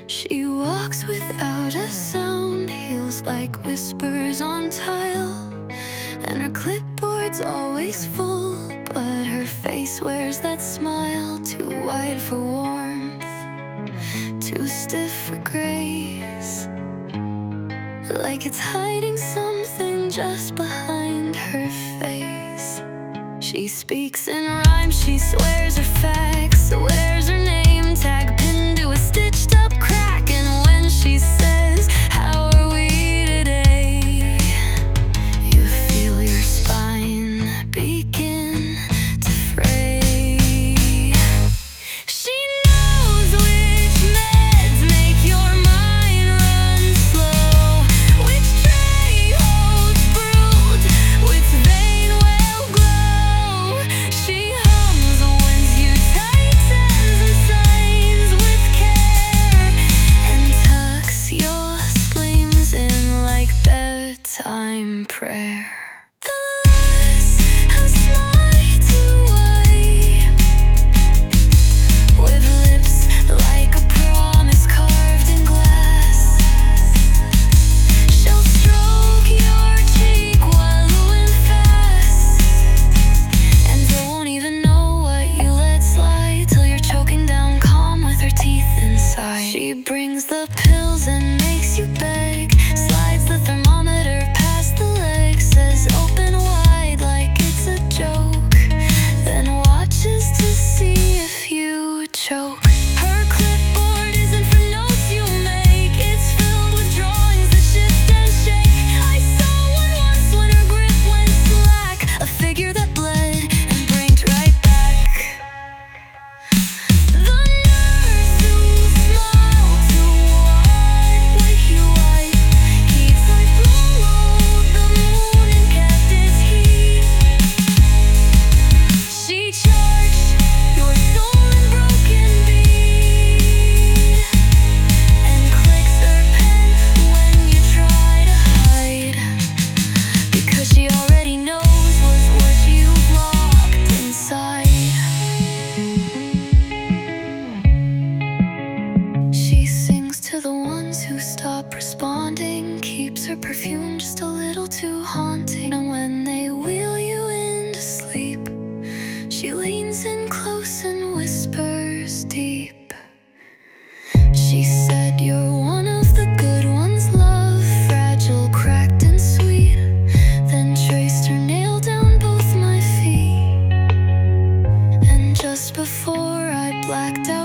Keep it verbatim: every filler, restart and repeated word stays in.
She walks without a sound, heels like whispers on tile, and her clipboard's always full, but her face wears that smile. Too wide for warmth, too stiff for grace, like it's hiding something just behind her face. She speaks in rhyme, she swears her facts, wears her name tag pinned to a stitched up crack. And when she says, "How are we today?" you feel your spine begin to fray. She knows which meds make your mind run slow, which tray holds brewed, which vein will glow. She hums when's you tightens and signs with care, and tucks your sleeves in like bedtime prayer. The last has smiled to wipe, with lips like a promise carved in glass. She'll stroke your cheek while moving fast, and won't even know what you let slide till you're choking down calm with her teeth inside. She brings the pills and makes you beg, slides the thermometer past the leg, says open wide like it's a joke, then watches to see if you choke. Her clipboard isn't for notes you make, it's filled with drawings that shift and shake. I saw one once when her grip went slack, a figure that bled and blinked right back. The nurse who smiled to wipe like you wipe, keeps life below the moon and kept its heat. She charged your soul in broken beat, and clicks her pen when you try to hide, because she already knows was what you've locked inside. She sings to the ones who stop responding, keeps her perfume just a little too haunting. And when they wheel you into sleep, she leans in close and whispers deep. She said you're one of the good ones, love, fragile, cracked and sweet, then traced her nail down both my feet. And just before I blacked out